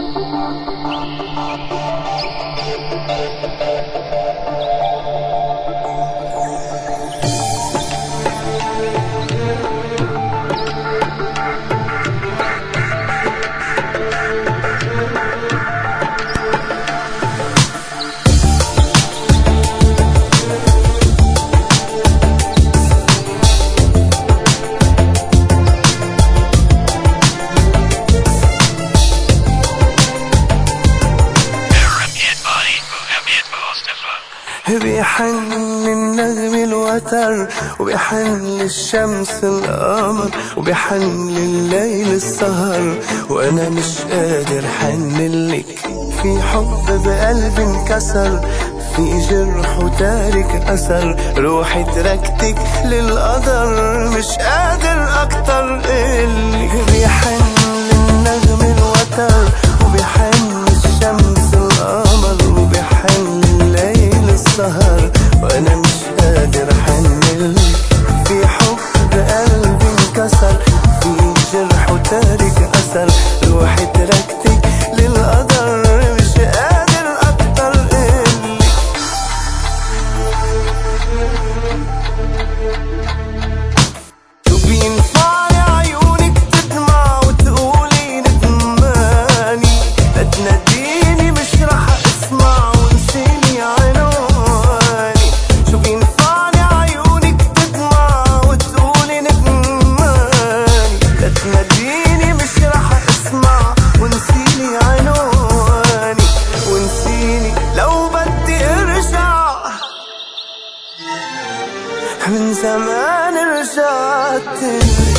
بيحن النجم الوتر، وبيحن للشمس القمر، وبيحن لليل السهر، وانا مش قادر حنلك. في حب بقلبي انكسر، في جرح وتارك اثر، روحي تركتك للقدر، مش قادر اكتر الك. بيحن للنجم الوتر، وبيحن للشمس القمر، وبيحن لليل السهر، وانا مش قادر احملك. في حب قلبي انكسر، في جرح وتارك اثر، روحي تركتك للقدر، مش قادر اكتر الك. شو بينفعني عيونك تدمع وتقولي ندماني، لا تناديني مش رح اسمع ونسيني عنواني. شو بينفعني عيونك تدمع وتقولي ندماني، لا تناديني مش رح اسمع ونسيني عنواني. ونسيني لو بدي ارجع، من زمان رجعت لك.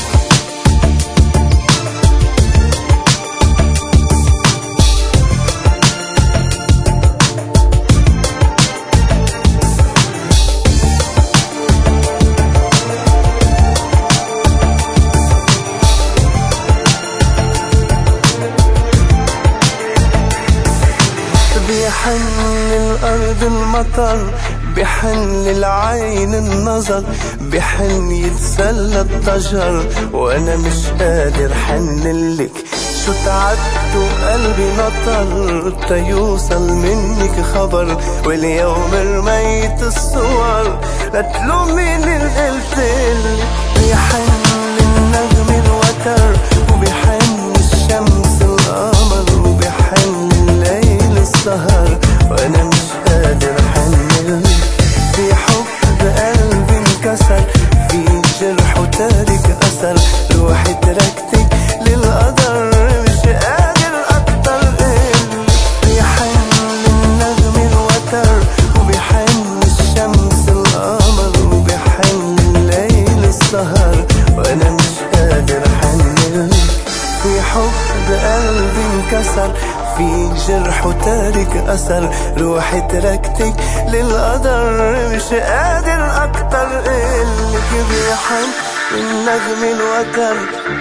بيحن الأرض المطر، بيحن للعين النظر، بيحن يتسلى الضجر، وانا مش قادر حنلك. شو تعبت وقلبي نطر تيوصل منك خبر، واليوم رميت الصور لا تلوميني اللي قلتلك. بيحن للنجم الوتر، وبيحن الشمس القمر، وبيحن الليل السهر، وانا مش قادر احملك. في حب قلبي انكسر، في جرح وتارك اثر، روحي تركتك للقدر، مش قادر اكتر الك. بيحن للنجم الوتر، وبيحن الشمس القمر، وبيحن الليل السهر، وانا مش قادر احملك. في حب قلبي انكسر، في جرح وتارك اثر، روحي تركتك للقدر، مش قادر اكتر الك. بيحن النجم الوتر،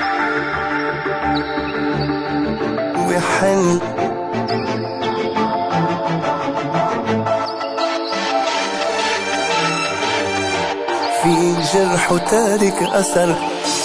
وبيحن في جرح وتارك اثر.